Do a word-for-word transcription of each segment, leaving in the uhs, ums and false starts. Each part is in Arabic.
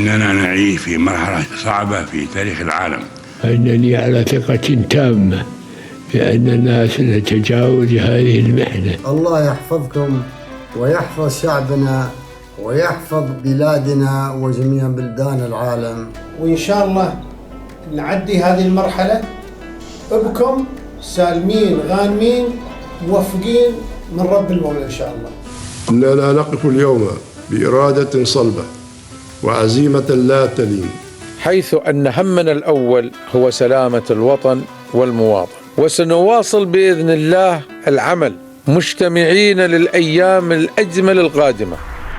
إننا نعيش في مرحلة صعبة في تاريخ العالم. أنني على ثقة تامة بأننا سنتجاوز هذه المحنة. الله يحفظكم ويحفظ شعبنا ويحفظ بلادنا وجميع بلدان العالم، وإن شاء الله نعدي هذه المرحلة بكم سالمين غانمين موفقين من رب المولى إن شاء الله. إننا نقف اليوم بإرادة صلبة وعزيمة لا تلين، حيث أن همنا الأول هو سلامة الوطن والمواطن، وسنواصل بإذن الله العمل مجتمعين للأيام الأجمل القادمة.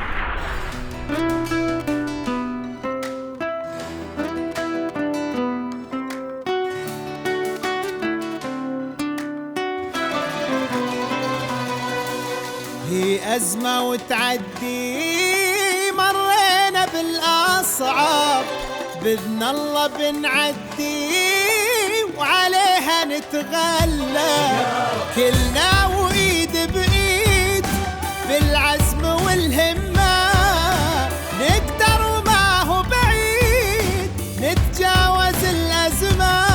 هي أزمة وتعدي، مرينا بالأصعب، بإذن الله بنعدي وعليها نتغلب، كلنا وإيد بإيد بالعزم والهمة، نقدر وما هو بعيد نتجاوز الأزمة،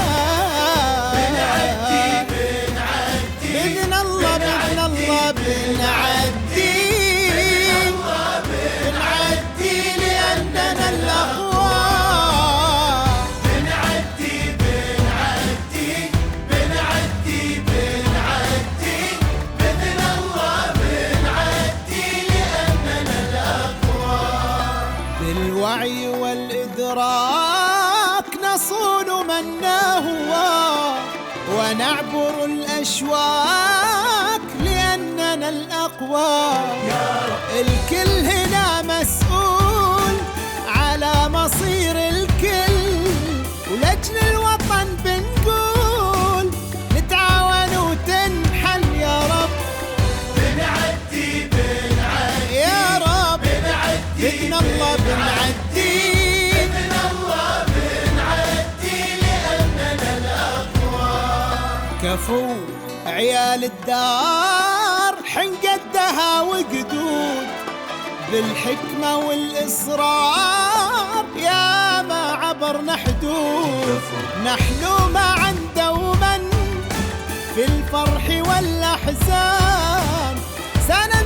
بنعدي بنعدي بإذن الله بإذن الله بنعدي بنعدي لأننا الأقوى، بنعدي بنعدي بنعدي بنعدي بإذن الله بنعدي لأننا الأقوى، بالوعي والإدراك نصون من نهوى ونعبر الأشواك لأننا الأقوى، الكل هنا مسؤول على مصير الكل، ولأجل الوطن بنقول نتعاون وتنحل يا رب، بنعدي بنعدي يا رب بنعدي بإذن الله بنعدي بإذن الله بنعدي لأننا الأقوى، كفو عيال الدار حنقدها وقدود، بالحكمة والإصرار يا ما عبرنا حدود، نحن معا دوما في الفرح والأحزان سنة